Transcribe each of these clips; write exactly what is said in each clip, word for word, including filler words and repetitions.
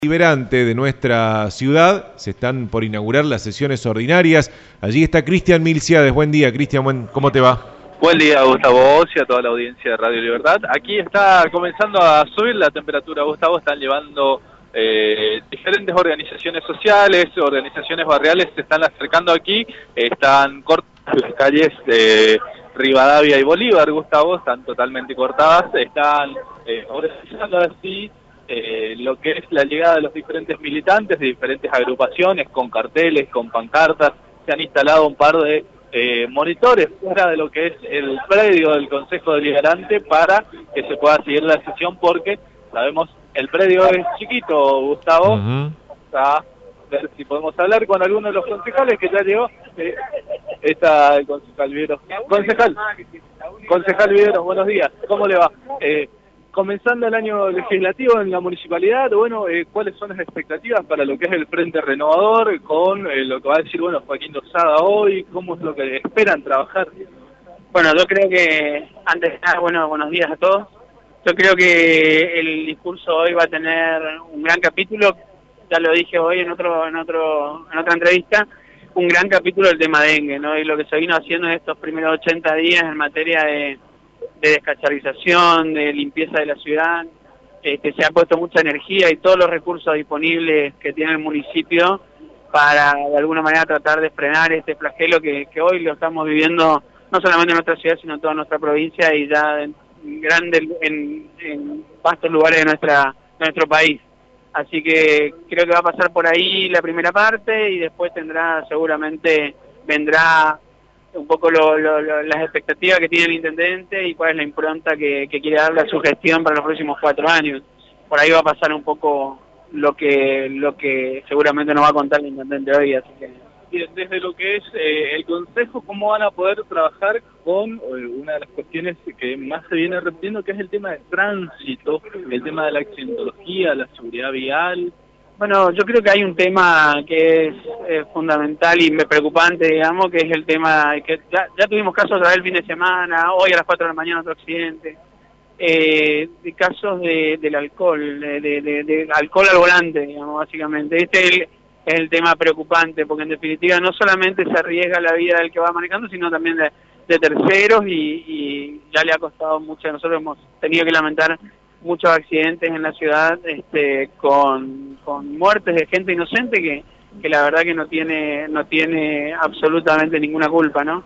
Deliberante de nuestra ciudad, se están por inaugurar las sesiones ordinarias. Allí está Cristian Milciades. Buen día, Cristian, ¿cómo te va? Buen día, Gustavo, vos y a toda la audiencia de Radio Libertad. Aquí está comenzando a subir la temperatura, Gustavo. Están llevando eh, diferentes organizaciones sociales, organizaciones barriales, se están acercando aquí. Están cortadas las calles de Rivadavia y Bolívar, Gustavo, están totalmente cortadas. Están eh, organizando así Eh, lo que es la llegada de los diferentes militantes de diferentes agrupaciones, con carteles, con pancartas. Se han instalado un par de eh, monitores fuera de lo que es el predio del Consejo Deliberante para que se pueda seguir la sesión, porque sabemos el predio es chiquito, Gustavo. Uh-huh. A ver si podemos hablar con alguno de los concejales que ya llegó. Eh, está el concejal Vivero. Concejal, concejal Vivero, buenos días, ¿cómo le va? Eh, Comenzando el año legislativo en la municipalidad, bueno, eh, ¿cuáles son las expectativas para lo que es el Frente Renovador con eh, lo que va a decir, bueno, Joaquín Lozada hoy? ¿Cómo es lo que esperan trabajar? Bueno, yo creo que, antes de nada, bueno, buenos días a todos. Yo creo que el discurso hoy va a tener un gran capítulo, ya lo dije hoy en otro, en otro, en otra entrevista, un gran capítulo del tema dengue, ¿no? Y lo que se vino haciendo en estos primeros ochenta días en materia de de descacharización, de limpieza de la ciudad. Este, se ha puesto mucha energía y todos los recursos disponibles que tiene el municipio para de alguna manera tratar de frenar este flagelo que, que hoy lo estamos viviendo no solamente en nuestra ciudad sino en toda nuestra provincia y ya en grandes, en, en vastos lugares de nuestra de nuestro país. Así que creo que va a pasar por ahí la primera parte y después tendrá, seguramente vendrá un poco lo, lo, lo, las expectativas que tiene el intendente y cuál es la impronta que, que quiere darle a su gestión para los próximos cuatro años. Por ahí va a pasar un poco lo que lo que seguramente nos va a contar el intendente hoy. Así que bien, desde lo que es eh, el Consejo, ¿cómo van a poder trabajar con eh, una de las cuestiones que más se viene repitiendo, que es el tema del tránsito, el tema de la accidentología, la seguridad vial? Bueno, yo creo que hay un tema que es eh, fundamental y preocupante, digamos, que es el tema que ya, ya tuvimos casos otra vez el fin de semana, hoy a las cuatro de la mañana otro accidente, eh, de casos de, del alcohol, de, de, de, de alcohol al volante, digamos, básicamente. Este es el, es el tema preocupante, porque en definitiva no solamente se arriesga la vida del que va manejando, sino también de, de terceros y, y ya le ha costado mucho. Nosotros hemos tenido que lamentar muchos accidentes en la ciudad este, con, con muertes de gente inocente que, que la verdad que no tiene no tiene absolutamente ninguna culpa, ¿no?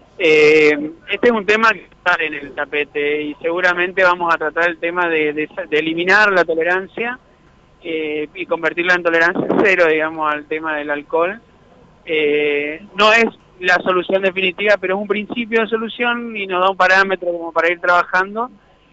Eh, este es un tema que está en el tapete y seguramente vamos a tratar el tema de, de, de eliminar la tolerancia eh, y convertirla en tolerancia cero, digamos, al tema del alcohol. Eh, no es la solución definitiva, pero es un principio de solución y nos da un parámetro como para ir trabajando.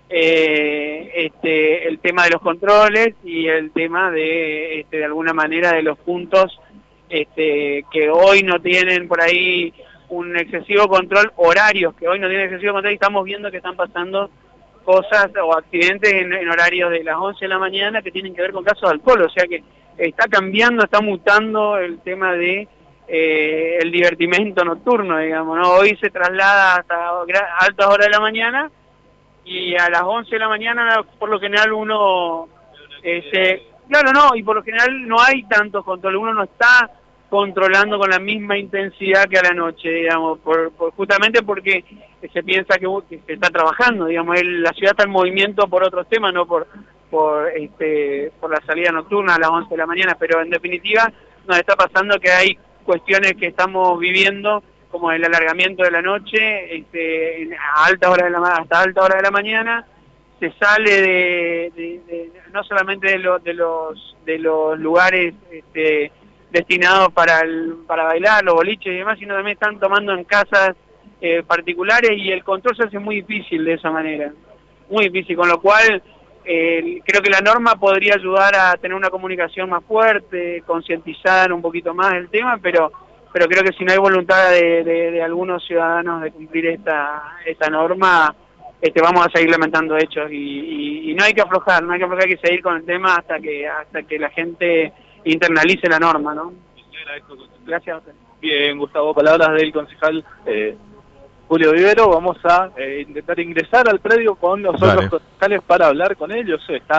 Eh, este, el tema de los controles y el tema de, este, de alguna manera, de los puntos este, que hoy no tienen por ahí un excesivo control, horarios que hoy no tienen excesivo control, y estamos viendo que están pasando cosas o accidentes en, en horarios de las once de la mañana que tienen que ver con casos de alcohol, o sea que está cambiando, está mutando el tema de eh, el divertimento nocturno, digamos, ¿no? Hoy se traslada hasta altas horas de la mañana y a las once de la mañana, por lo general, uno... Este, claro, no, y por lo general no hay tanto control, uno no está controlando con la misma intensidad que a la noche, digamos, por, por, justamente porque se piensa que, que se está trabajando, digamos, el, la ciudad está en movimiento por otros temas, no por por este por la salida nocturna a las once de la mañana, pero en definitiva nos está pasando que hay cuestiones que estamos viviendo como el alargamiento de la noche, este, a altas horas de la hasta alta hora de la mañana, se sale de, de, de no solamente de, lo, de los de los lugares este, destinados para el, para bailar, los boliches y demás, sino también están tomando en casas eh, particulares y el control se hace muy difícil de esa manera, muy difícil, con lo cual eh, creo que la norma podría ayudar a tener una comunicación más fuerte, concientizar un poquito más el tema, pero pero creo que si no hay voluntad de, de, de algunos ciudadanos de cumplir esta esta norma, este vamos a seguir lamentando hechos y, y, y no hay que aflojar, no hay que aflojar, hay que seguir con el tema hasta que hasta que la gente internalice la norma, ¿no? Gracias a usted. Bien, Gustavo, palabras del concejal eh, Julio Vivero. Vamos a eh, intentar ingresar al predio con los Dale. otros concejales para hablar con ellos. Está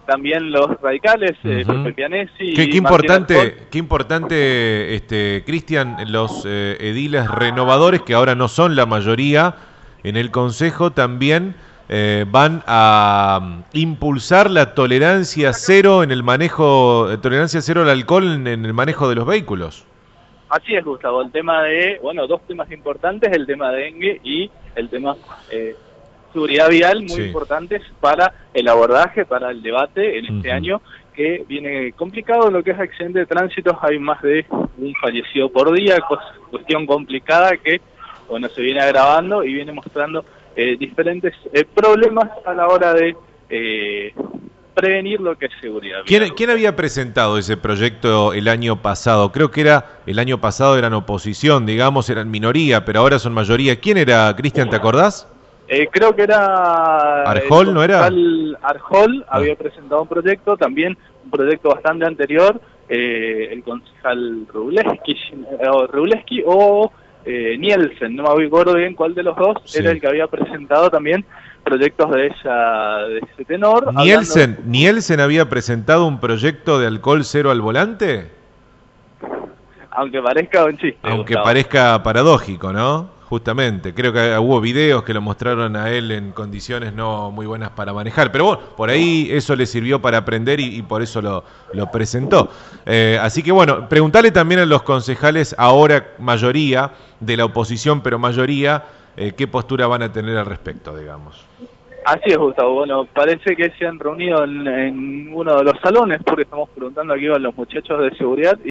también los radicales, Uh-huh. eh, Pepe Pianesi. Qué, qué y importante, Martín qué importante, este, Cristian, los eh, ediles renovadores, que ahora no son la mayoría en el Consejo, también eh, van a um, impulsar la tolerancia cero en el manejo, eh, tolerancia cero al alcohol en, en el manejo de los vehículos. Así es, Gustavo, el tema de, bueno, dos temas importantes, el tema de dengue y el tema eh, seguridad vial, muy Sí. importantes para el abordaje, para el debate en este Uh-huh. año, que viene complicado en lo que es accidente de tránsito. Hay más de un fallecido por día, cuestión complicada que, bueno, se viene agravando y viene mostrando eh, diferentes eh, problemas a la hora de eh, prevenir lo que es seguridad. ¿Quién, ¿Quién había presentado ese proyecto el año pasado? Creo que era, el año pasado eran oposición, digamos, eran minoría, pero ahora son mayoría. ¿Quién era, Cristian, te acordás? Eh, creo que era... ¿Arjol, no era? Arjol Ah. había presentado un proyecto, también un proyecto bastante anterior, eh, el concejal Rubleski, o, Rubleski, o eh, Nielsen, no me acuerdo bien cuál de los dos, Sí. era el que había presentado también proyectos de, esa, de ese tenor. Nielsen, hablando... ¿Nielsen había presentado un proyecto de alcohol cero al volante? Aunque parezca un chiste. Aunque Gustavo. parezca paradójico, ¿no? Justamente, creo que hubo videos que lo mostraron a él en condiciones no muy buenas para manejar, pero bueno, por ahí eso le sirvió para aprender y, y por eso lo, lo presentó. Eh, así que bueno, preguntarle también a los concejales, ahora mayoría de la oposición, pero mayoría, eh, qué postura van a tener al respecto, digamos. Así es, Gustavo. Bueno, parece que se han reunido en, en uno de los salones, porque estamos preguntando aquí a los muchachos de seguridad.